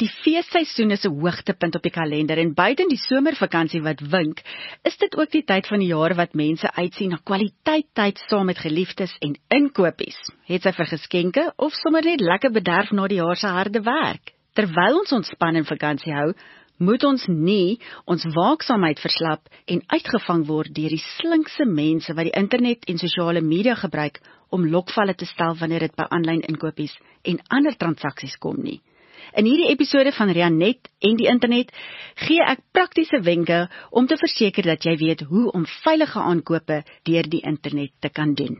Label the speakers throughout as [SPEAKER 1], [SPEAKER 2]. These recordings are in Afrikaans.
[SPEAKER 1] Die feesseisoen is 'n hoogtepunt op die kalender en buiten die somervakansie wat wink, is dit ook die tyd van die jaar wat mense uitsien na kwaliteit tyd saam met geliefdes en inkopies. Het sy vir geskenke of sommer net lekker bederf na die jaar se harde werk. Terwyl ons ontspan en vakansie hou, moet ons nie ons waaksaamheid verslap en uitgevang word deur die slinkse mense wat die internet en sosiale media gebruik om lokvalle te stel wanneer dit by aanlyn inkopies en ander transaksies kom nie. In hierdie episode van Rianet en die internet gee ek praktiese wenke om te verseker dat jy weet hoe om veilige aankope deur die internet te kan doen.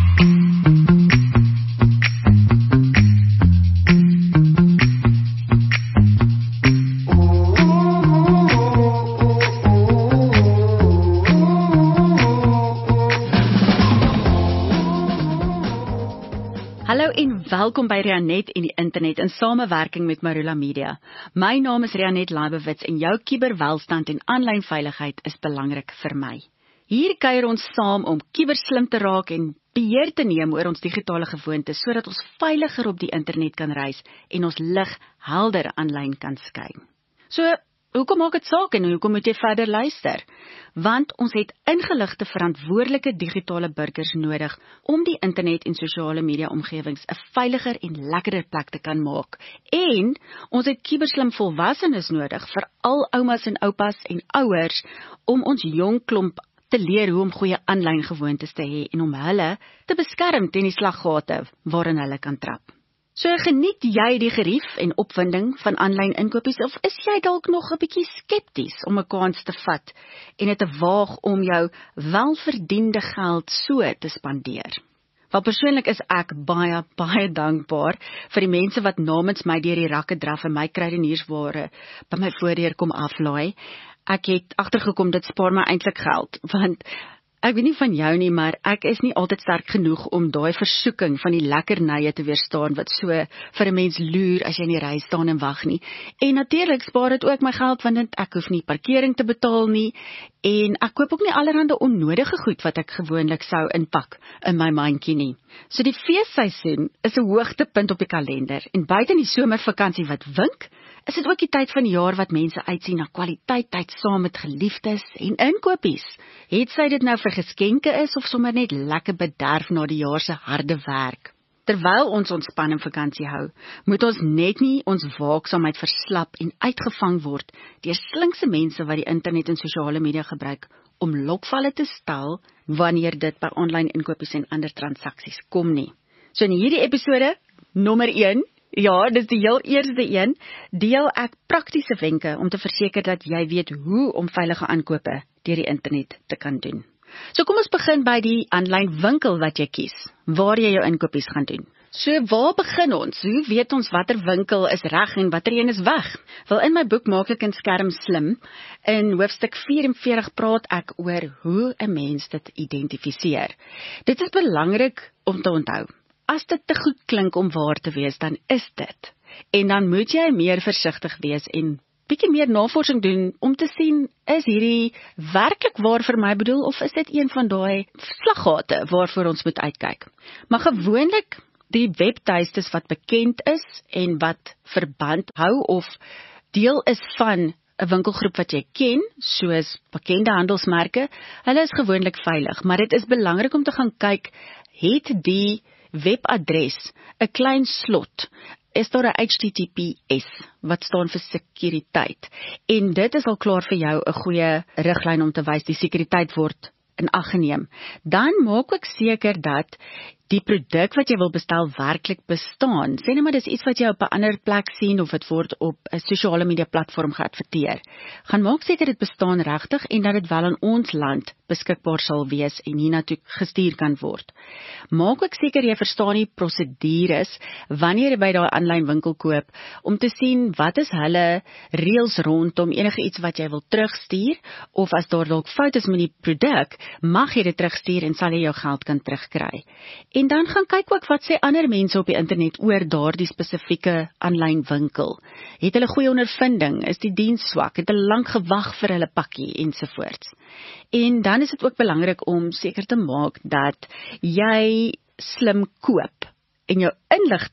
[SPEAKER 1] Hallo en welkom by Rianet en die internet in samewerking met Marula Media. My naam is Rianet Leibowitz en jou kuberwelstand en aanlyn veiligheid is belangrik vir my. Hier kuier ons saam om kuberslim te raak en beheer te neem oor ons digitale gewoontes sodat ons veiliger op die internet kan reis en ons lig helder aanlyn kan skyn. So, hoekom maak dit saak en hoekom moet jy verder luister? Want ons het ingeligte, verantwoordelike digitale burgers nodig om die internet en sosiale media omgewings 'n veiliger en lekkerder plek te kan maak. En ons het kuberslim volwassenes nodig, veral oumas en oupas en ouers, om ons jong klomp te leer hoe om goeie aanlyn gewoontes te hê en om hulle te beskerm teen die slaggate waarin hulle kan trap. So geniet jy die gerief en opwinding van aanlyn inkopies of is jy dalk nog 'n bietjie skepties om 'n kans te vat en dit te waag om jou welverdiende geld so te spandeer? Wel persoonlik is ek baie dankbaar vir die mense wat namens my deur die rakke draf en my kruideniersware by my voordeur kom aflaai. Ek het agtergekom dit spaar my eintlik geld, want ek weet nie van jou nie, maar ek is nie altyd sterk genoeg om daai versoeking van die lekkernye te weerstaan wat so vir 'n mens loer as jy in die ry staan en wag nie. En natuurlik spaar dit ook my geld want ek hoef nie parkering te betaal nie en ek koop ook nie allerhande onnodige goed wat ek gewoonlik sou inpak in my mandjie nie. So die feesseisoen is 'n hoogtepunt op die kalender en buiten die somervakansie wat wink, is dit ook die tyd van die jaar wat mense uitsien na kwaliteit tyd saam met geliefdes en inkopies. Het sy dit nou vir geskenke is of sommer net lekker bederf na die jaar se harde werk. Terwyl ons ontspan en vakansie hou, moet ons net nie ons waaksaamheid verslap en uitgevang word deur slinkse mense wat die internet en sosiale media gebruik om lokvalle te stel wanneer dit by aanlyn inkopies en ander transaksies kom nie. So in hierdie episode, nommer 1, ja, dis die heel eerste een, deel ek praktiese wenke om te verseker dat jy weet hoe om veilige aankope deur die internet te kan doen. So kom ons begin by die aanlyn winkel wat jy kies, waar jy jou inkopies gaan doen. So waar begin ons? Hoe weet ons watter winkel is reg en watter een is weg? Wel in my boek Maak ek 'n skerm slim, in hoofstuk 44 praat ek oor hoe 'n mens dit identifiseer. Dit is belangrik om te onthou. As dit te goed klink om waar te wees, dan is dit. En dan moet jy meer versigtig wees en bietjie meer navorsing doen om te sien, is hierdie werklik waar vir my bedoel of is dit een van daai slaggate waarvoor ons moet uitkyk? Maar gewoonlik die webtuistes wat bekend is en wat verband hou of deel is van 'n winkelgroep wat jy ken, soos bekende handelsmerke, hulle is gewoonlik veilig, maar dit is belangrik om te gaan kyk, het die webadres 'n klein slot, is daar 'n HTTPS wat staan vir sekuriteit en dit is al klaar vir jou 'n goeie riglyn om te wys die sekuriteit word in ag geneem. Dan maak ook seker dat die produk wat jy wil bestel werklik bestaan. Sê net maar dis iets wat jy op 'n ander plek sien of dit word op 'n sosiale media platform geadverteer. Gaan maak seker dit bestaan regtig en dat dit wel in ons land beskikbaar sal wees en hiernatoe gestuur kan word. Maak ook seker jy verstaan die prosedures wanneer jy by daai aanlyn winkel koop om te sien wat is hulle reëls rondom enige iets wat jy wil terugstuur of as daar dalk foute is met die produk, mag jy dit terugstuur en sal jy jou geld kan terugkry. En dan gaan kyk ook wat sê ander mense op die internet oor daardie spesifieke aanlyn winkel. Het hulle goeie ondervinding? Is die diens swak? Het hulle lank gewag vir hulle pakkie ensovoorts? En dan is dit ook belangrik om seker te maak dat jy slim koop en jou inligting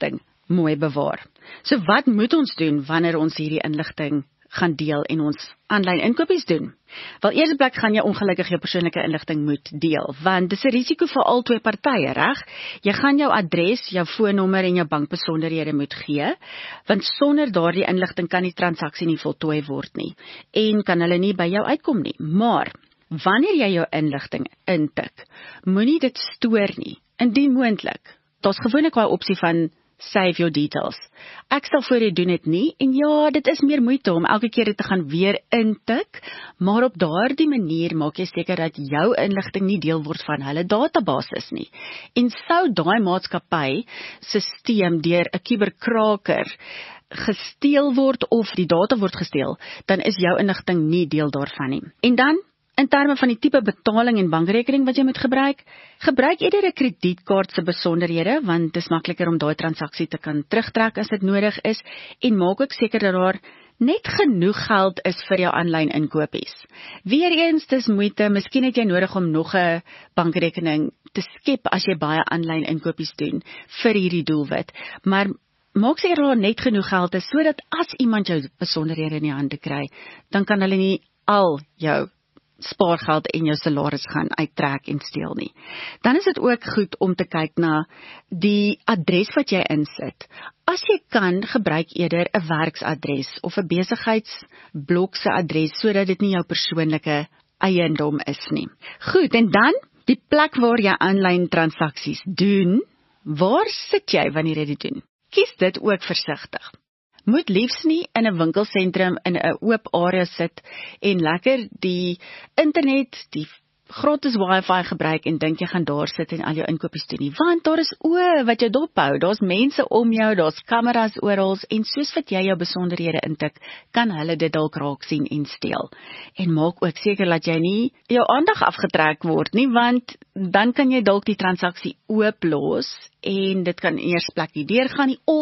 [SPEAKER 1] mooi bewaar. So wat moet ons doen wanneer ons hierdie inligting gaan deel en ons aanlyn inkopies doen? Wel, eerste plek gaan jy ongelukkig jou persoonlike inligting moet deel, want dis 'n risiko vir al twee partye, reg? Jy gaan jou adres, jou foonnommer en jou bankbesonderhede moet gee, want sonder daardie inligting kan die transaksie nie voltooi word nie, en kan hulle nie by jou uitkom nie. Maar, wanneer jy jou inligting intik, moenie dit stoor nie, indien moontlik. Daar's gewoonlik 'n opsie van save your details. Ek stel voor jy doen dit nie, en ja, dit is meer moeite om elke keer dit te gaan weer intik, maar op daardie manier maak jy seker dat jou inligting nie deel word van hulle databasis nie. En sou daai maatskappy sisteem deur 'n kuberkraker gesteel word of die data word gesteel, dan is jou inligting nie deel daarvan nie. En dan, in terme van die tipe betaling en bankrekening wat jy moet gebruik eerder 'n kredietkaart se besonderhede, want dit is makliker om daai transaksie te kan terugtrek as dit nodig is, en maak ook seker dat daar net genoeg geld is vir jou aanlyn inkopies. Weereens, dis moeite, miskien het jy nodig om nog 'n bankrekening te skep as jy baie aanlyn inkopies doen vir hierdie doelwit, maar maak seker dat daar net genoeg geld is, sodat as iemand jou besonderhede in die hande kry, dan kan hulle nie al jou spaargeld en jou salaris gaan uittrek en steel nie. Dan is dit ook goed om te kyk na die adres wat jy insit. As jy kan, gebruik eerder 'n werksadres of 'n besigheidsblok se adres, sodat dit nie jou persoonlike eiendom is nie. Goed, en dan die plek waar jy aanlyn transaksies doen. Waar sit jy wanneer jy dit doen? Kies dit ook versigtig. Moet liefs nie in 'n winkelsentrum in 'n oop area sit en lekker die internet, die gratis wifi gebruik en dink jy gaan daar sit en al jou inkopies doen nie, want daar is oë wat jou dophou, daar's mense om jou, daar's kameras oral, en soos wat jy jou besonderhede intik, kan hulle dit dalk raak sien en steel. En maak ook seker dat jy nie jou aandag afgetrek word nie, want dan kan jy dalk die transaksie ooplos en dit kan eers plek nie deurgaan nie, of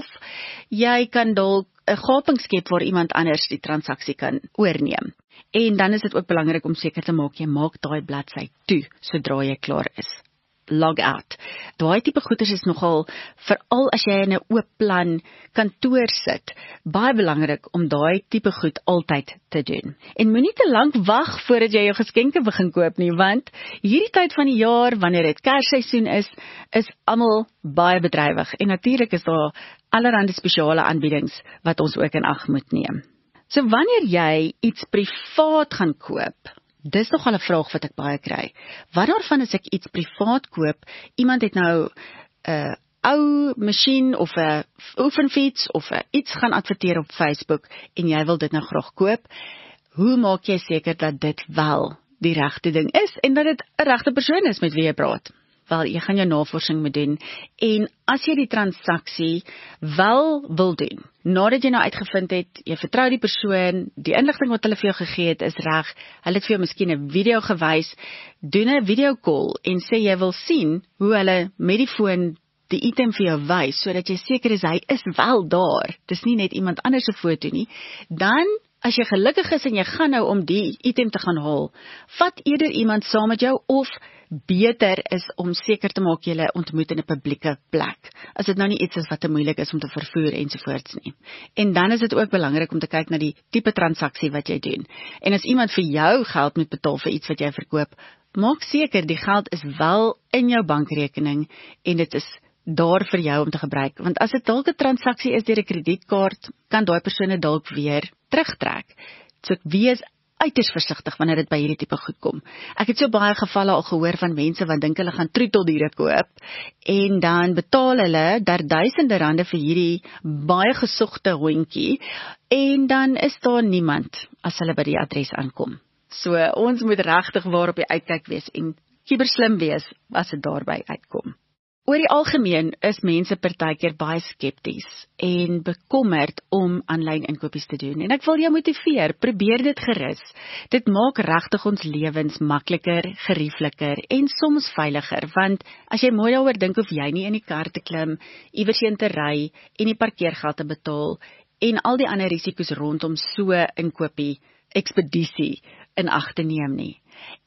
[SPEAKER 1] jy kan dalk 'n gaping skep waar iemand anders die transaksie kan oorneem. En dan is dit ook belangrik om seker te maak, jy maak daai bladsy toe, sodra jy klaar is. Log out. Daai tipe goeders is nogal, veral as jy in 'n oop plan kantoor sit, baie belangrik om daai tipe goed altyd te doen. En moenie te lank wag voordat jy jou geskenke begin koop nie, want hierdie tyd van die jaar, wanneer dit Kersseisoen is almal baie bedrywig. En natuurlik is daar allerlei spesiale aanbiedings wat ons ook in ag moet neem. So wanneer jy iets privaat gaan koop, dis nogal 'n vraag wat ek baie kry. Wat daarvan as ek iets privaat koop, iemand het nou 'n ou masjien of 'n oefenfiets of iets gaan adverteer op Facebook en jy wil dit nou graag koop, hoe maak jy seker dat dit wel die regte ding is en dat dit 'n regte persoon is met wie jy praat? Wel, jy gaan jou navorsing moet doen, en as jy die transaksie wel wil doen, nadat jy nou uitgevind het, jy vertrou die persoon, die inligting wat hulle vir jou gegee het is reg, hulle het vir jou miskien 'n video gewys, doen 'n video call en sê jy wil sien hoe hulle met die foon die item vir jou wys, sodat jy seker is hy is wel daar, dis nie net iemand anders se foto nie. Dan, as jy gelukkig is en jy gaan nou om die item te gaan haal, vat eerder iemand saam met jou, of beter is om seker te maak jy ontmoet in 'n publieke plek, as dit nou nie iets is wat te moeilik is om te vervoer ensovoorts nie. En dan is dit ook belangrik om te kyk na die tipe transaksie wat jy doen. En as iemand vir jou geld moet betaal vir iets wat jy verkoop, maak seker die geld is wel in jou bankrekening en dit is daar vir jou om te gebruik, want as dit dalk 'n transaksie is deur 'n kredietkaart, kan daai persoon dalk weer terugtrek. So wees uiters versigtig wanneer dit by hierdie tipe goed kom. Ek het so baie gevalle al gehoor van mense wat dink hulle gaan troeteldiere koop en dan betaal hulle duisende rande vir hierdie baie gesogte hondjie en dan is daar niemand as hulle by die adres aankom. So ons moet regtig waar op die uitkyk wees en kiberslim wees as dit daarby uitkom. Oor die algemeen is mense partykeer baie skepties en bekommerd om aanlyn inkopies te doen. En ek wil jou motiveer, probeer dit gerus. Dit maak regtig ons lewens makliker, geriefliker en soms veiliger, want as jy mooi daaroor dink, hoef jy nie in die kar te klim, iewers heen te ry en die parkeergeld te betaal en al die ander risiko's rondom so inkopie ekspedisie in ag te neem nie.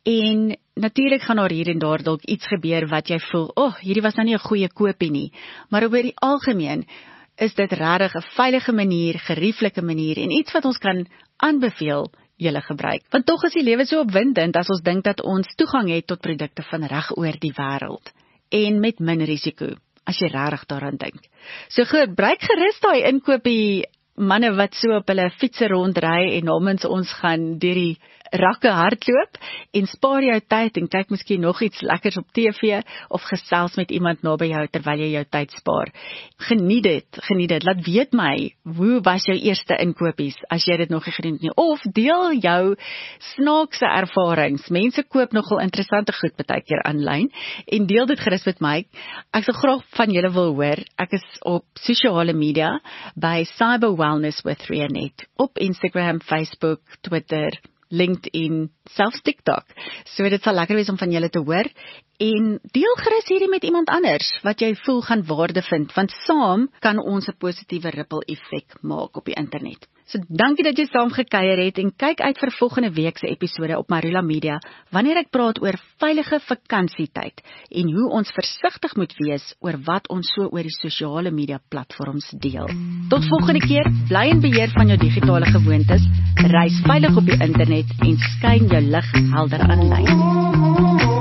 [SPEAKER 1] En natuurlik gaan daar hier en daar dalk iets gebeur wat jy voel, hierdie was nou nie 'n goeie koopie nie, maar oor die algemeen is dit regtig 'n veilige manier, gerieflike manier en iets wat ons kan aanbeveel julle gebruik. Want tog is die lewe so opwindend as ons dink dat ons toegang het tot produkte van reg oor die wêreld en met min risiko, as jy regtig daaraan dink. So gebruik gerus daai inkopie manne wat so op hulle fietsse rondry en namens ons gaan deur die rakke hardloop en spaar jou tyd en kyk miskien nog iets lekkers op TV of gesels met iemand naby jou terwyl jy jou tyd spaar. Geniet dit, laat weet my, hoe was jou eerste inkopies as jy dit nog nie gedoen het nie, of deel jou snaakse ervarings. Mense koop nogal interessante goed baie keer aanlyn en deel dit gerus met my. Ek sal graag van julle wil hoor. Ek is op sosiale media by Cyber Wellness with Rianet op Instagram, Facebook, Twitter, LinkedIn, selfs TikTok. So dit sal lekker wees om van julle te hoor en deel gerus hierdie met iemand anders wat jy voel gaan waarde vind, want saam kan ons 'n positiewe ripple effek maak op die internet. So dankie dat jy saam gekuier het en kyk uit vir volgende week se episode op Marula Media wanneer ek praat oor veilige vakansietyd en hoe ons versigtig moet wees oor wat ons so oor die sosiale media platforms deel. Tot volgende keer, bly in beheer van jou digitale gewoontes, reis veilig op die internet en skyn jou lig helder aanlyn.